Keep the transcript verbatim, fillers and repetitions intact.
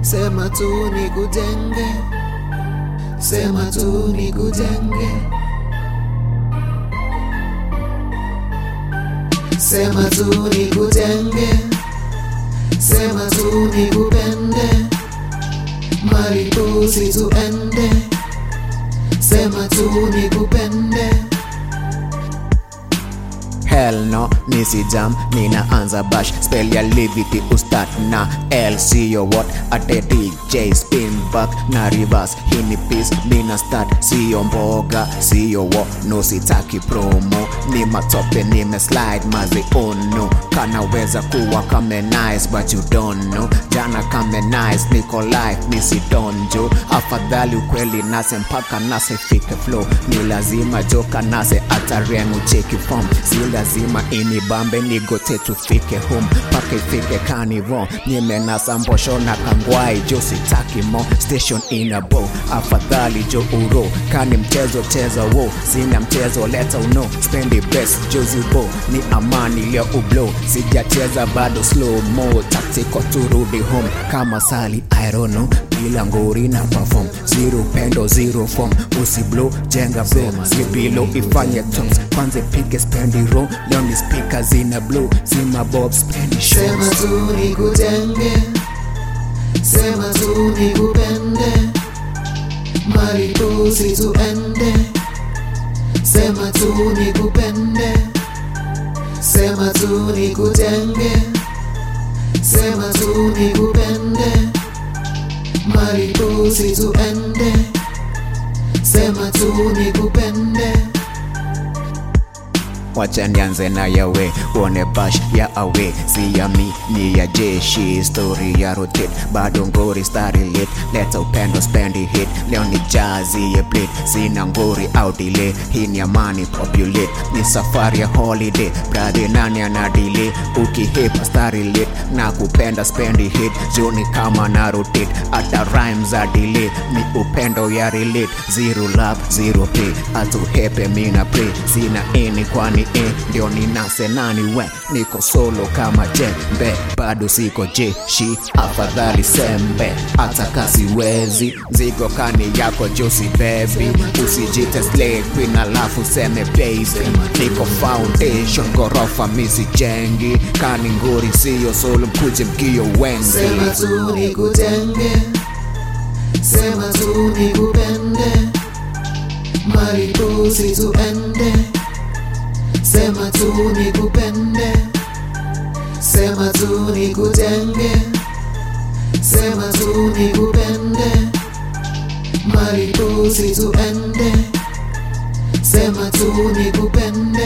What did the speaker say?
Sema tu nikujenge, sema tu nikujenge, sema tu nikujenge, sema tu nikupende, mariposi tuende, sema tu nikupende. Hell no, nisi jam, ninaanza bash. Spell ya livity ustart na L. See you what, ate D J spin back na reverse. Hini peace, mina start. See you mboga, see you what, no sitaki promo. Ni matope, nime slide, mazi ono. Kanaweza kuwa kame nice, but you don't know. Jana kame nice, niko life, nisi donjo. Afadhali ukweli nase mpaka nase fike flow. Ni lazima joka nase ataremu cheki form. Si lazima inibambe nigote tufike home. Paka ifike kanivo, nime nasa mbosho na kangwai. Jo sitaki mo, station in a bow. Afadhali jo uro, kani mchezo cheza wo. Sina mchezo leta uno, spendi best jozi bo. Ni amani leo ublo, sijacheza bado slow mo. Taktiko turudi home, kama sali I don't know. Bila ngori na perform, zero pendo zero form. Usi blow, jenga bro, si bilo ifanye tongues. Kwanze pike spendi roll, leo ni speaker zina blow. Zima bob spendi shows. Sema tu nikujenge, sema tu nikupende, mariposi tuende, sema tu nikupende, sema tu nikujenge, sema tu nikupende, mariposi tuende, sema tu nikupende. Wacha nianze na yawe, uone bash ya awe. Si ya mi, ni ya jeshi, story ya rotate. Bado ngori stari lit, leta upendo spendi hit. Leo ni jazzy ya bleed, sina ngori au delay. Hii ni amani populate, ni safari ya holiday. Brother nani ana delay, ukihipa stari lit. Na kupenda spendi hit, juni kama na rotate. Ata rhymes a delay, ni upendo ya relate. Zero love, zero pay, atu hepe mina pray. Sina ini kwani eh, ndio ninase nani we. Niko solo kama jembe, bado siko jeshi. Afadhali sembe, hata kasi wezi. Zigo kani yako josi baby. Usijite slay queen alafu seme baby. Niko foundation, gorofa misi jengi. Kani nguri siyo solo mkuje mkio wengi. Sema tu nikujenge, sema tu nikupende, mariposi tuende, sema tu nikupende, sema tu nikujenge, sema tu nikupende, mariposi tuende, sema tu nikupende.